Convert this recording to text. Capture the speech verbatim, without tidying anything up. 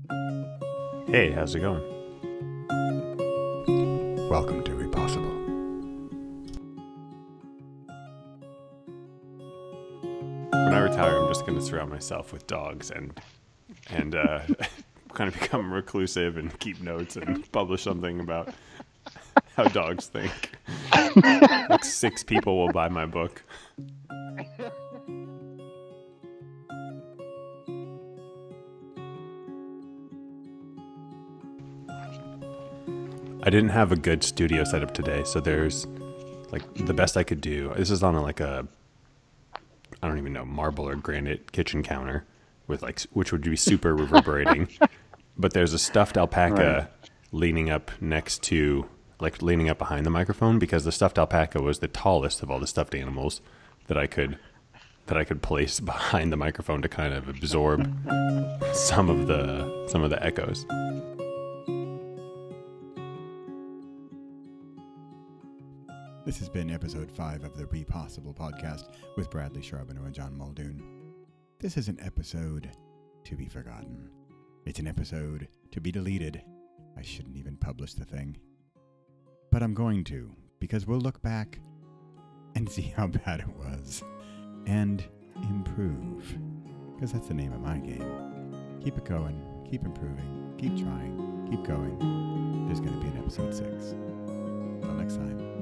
Hey, how's it going? Welcome to Repossible. When I retire, I'm just going to surround myself with dogs and and uh, kind of become reclusive and keep notes and publish something about how dogs think. Like six people will buy my book. I didn't have a good studio setup today, so there's like the best I could do. This is on a, like a, I don't even know, marble or granite kitchen counter with like, which would be super reverberating. But there's a stuffed alpaca right. leaning up next to, like leaning up behind the microphone, because the stuffed alpaca was the tallest of all the stuffed animals that I could, that I could place behind the microphone to kind of absorb some of the, some of the echoes. This has been episode five of the Repossible podcast with Bradley Charbonneau and John Muldoon. This is an episode to be forgotten. It's an episode to be deleted. I shouldn't even publish the thing. But I'm going to, because we'll look back and see how bad it was. And improve. Because that's the name of my game. Keep it going. Keep improving. Keep trying. Keep going. There's going to be an episode six. Until next time.